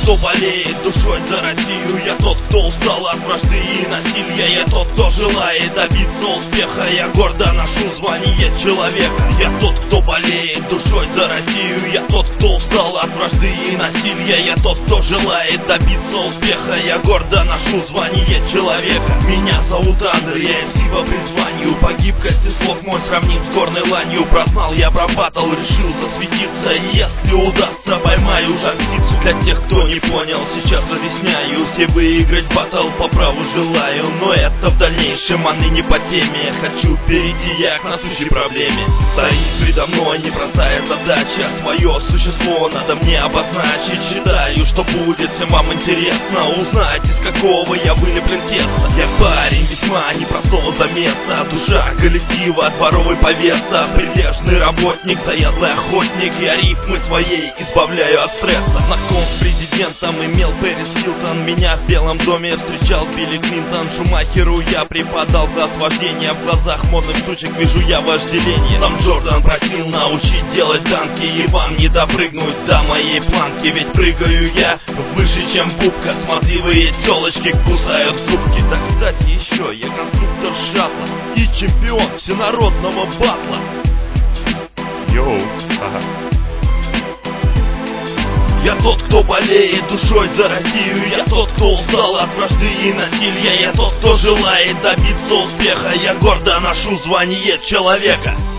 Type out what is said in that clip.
кто болеет душой за Россию. Я тот, кто устал от вражды и насилия. Я тот, кто желает добиться успеха. Я гордо ношу звание человека. Я тот, кто болеет душой за Россию. Я тот, кто устал от вражды и насилия. Я тот, кто желает добиться успеха. Я гордо ношу звание человека. Меня зовут Андрей, я MC по призванию. По гибкости слов мой сравним с горной ланью. Прознал я про баттл, решил засветиться. И если удастся, поймаю жар птицу. Для тех, кто не понял, сейчас разъясняю. Все выиграть баттл по праву желаю. Но это в дальнейшем, а ныне по теме. Хочу перейти я к насущей проблеме. Стоит предо мной непростая задача. Свое существо надо мне обозначить. Считаю, что будет всем вам интересно узнать, из какого я вылеплен теста. Я парень весьма непростого замеса. Душа коллектива, дворовый повеса. Прилежный работник, заядлый охотник. Я рифмы своей избавляю от стресса. Знаком с президентом имел Пэрис Хилтон. Меня в Белом доме встречал Билли Клинтон. Шумахеру я преподал класс вождения. В глазах модных штучек вижу я вожделение. Сам Джордан просил научить делать данки. И вам не допрыгнуть до моей планки. Ведь прыгаю я выше, чем губка. Смотривые телочки кусают зубки. Да, кстати, еще я конструктор шаттла и чемпион всенародного батла. Йоу, ага. Я тот, кто болеет душой за Россию. Я тот, кто устал от вражды и насилия. Я тот, кто желает добиться успеха. Я гордо ношу звание человека.